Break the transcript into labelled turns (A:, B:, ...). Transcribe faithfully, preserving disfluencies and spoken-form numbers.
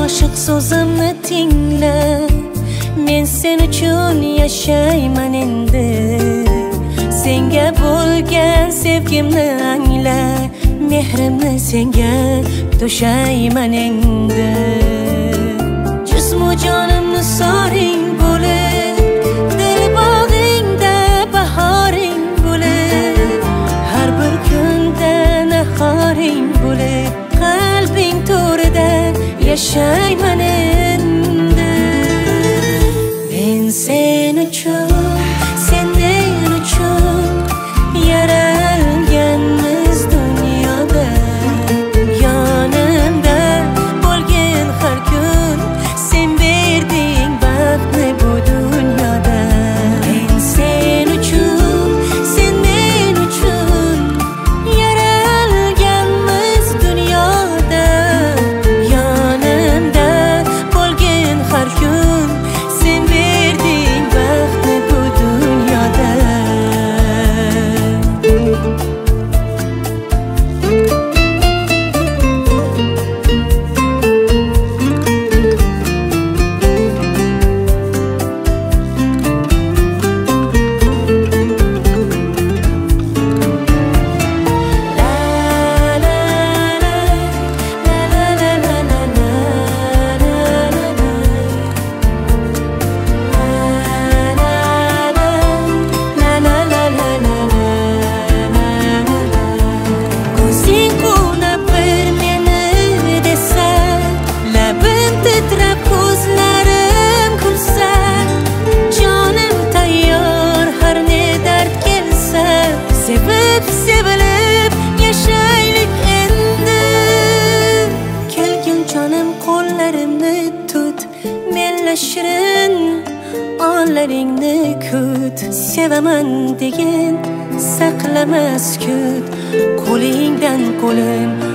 A: oshiq so'zimni tingla, men sen uchun yashayman endi. Senga bo'lgan sevgimni angla, mehrimni senga to'shayman endi. Jismu jonimni soring bo'lib, dil bog'ingda bahoring bo'lib, har bir kunda nahoring bo'lib, qalbing to'rida yashayman endi. Men sen uchun, sen men uchun yaralganmiz dunyoda. Yonimda bo'lgin har kun, sen berding baxtni bu dunyoda. Men sen uchun, sen men uchun yaralganmiz dunyoda. Yonimda bo'lgin har kun, sen berding baxtni bu dunyoda. Sevib sevilib yashaylik endi. Kelgin jonim qo'llarimni tut, menla shirin onlaringni kut. Sevaman degan saqlama sukut, qo'lingdan qo'lim